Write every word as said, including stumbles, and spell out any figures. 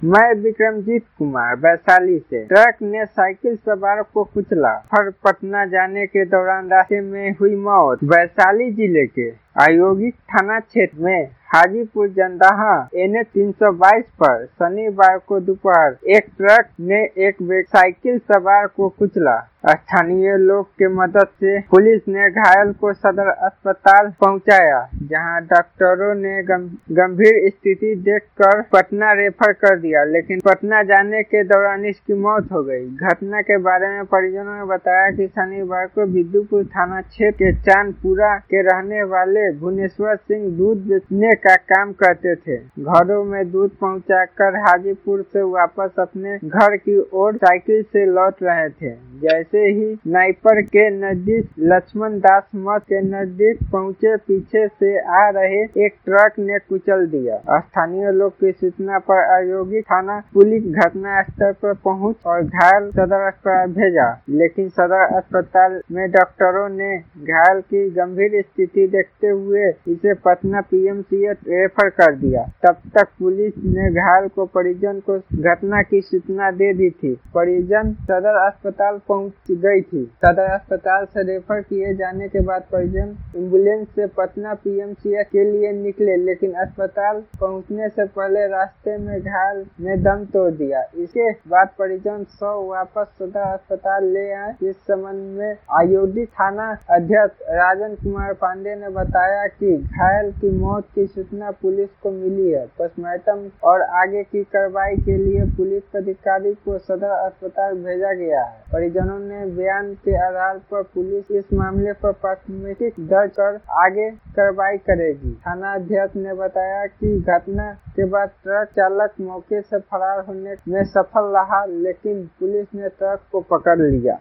मैं विक्रमजीत कुमार वैशाली से। ट्रक ने साइकिल सवार को कुचला, फिर पटना जाने के दौरान रास्ते में हुई मौत। वैशाली जिले के औद्योगिक थाना क्षेत्र में हाजीपुर जंदाहा एन एच तीन सौ बाईस पर शनिवार को दोपहर एक ट्रक ने एक साइकिल सवार को कुचला। स्थानीय लोग के मदद से पुलिस ने घायल को सदर अस्पताल पहुंचाया, जहां डॉक्टरों ने गंभीर स्थिति देखकर पटना रेफर कर दिया, लेकिन पटना जाने के दौरान इसकी मौत हो गई। घटना के बारे में परिजनों ने बताया कि शनिवार को विद्युपुर थाना क्षेत्र के चांदपुरा के रहने वाले भुवनेश्वर सिंह दूध बेचने का काम करते थे। घरों में दूध पहुंचाकर हाजीपुर से वापस अपने घर की ओर साइकिल से लौट रहे थे। जैसे ही नाइपर के नजदीक लक्ष्मण दास मठ के नजदीक पहुंचे, पीछे से आ रहे एक ट्रक ने कुचल दिया। स्थानीय लोग की सूचना पर औद्योगिक थाना पुलिस घटना स्थल पर पहुंच और घायल सदर अस्पताल भेजा, लेकिन सदर अस्पताल में डॉक्टरों ने घायल की गंभीर स्थिति देखते हुए इसे Patna P M C H refer कर दिया। तब तक पुलिस ने घायल को परिजन को घटना की सूचना दे दी थी। परिजन सदर अस्पताल पहुंच गई थी। सदर अस्पताल से रेफर किए जाने के बाद परिजन एम्बुलेंस से Patna P M C H के लिए निकले, लेकिन अस्पताल पहुंचने से पहले रास्ते में घायल ने दम तोड़ दिया। इसके बाद परिजन सौ वापस सदर अस्पताल ले आए। इस संबंध में औद्योगिक थाना अध्यक्ष राजन कुमार पांडे ने बताया कि घायल की मौत की सूचना पुलिस को मिली है। पोस्टमार्टम और आगे की कार्रवाई के लिए पुलिस अधिकारी को सदर अस्पताल भेजा गया है। परिजनों ने बयान के आधार पर पुलिस इस मामले पर प्राथमिकी दर्ज कर आगे कार्रवाई करेगी। थाना अध्यक्ष ने बताया कि घटना के बाद ट्रक चालक मौके से फरार होने में सफल रहा, लेकिन पुलिस ने ट्रक को पकड़ लिया।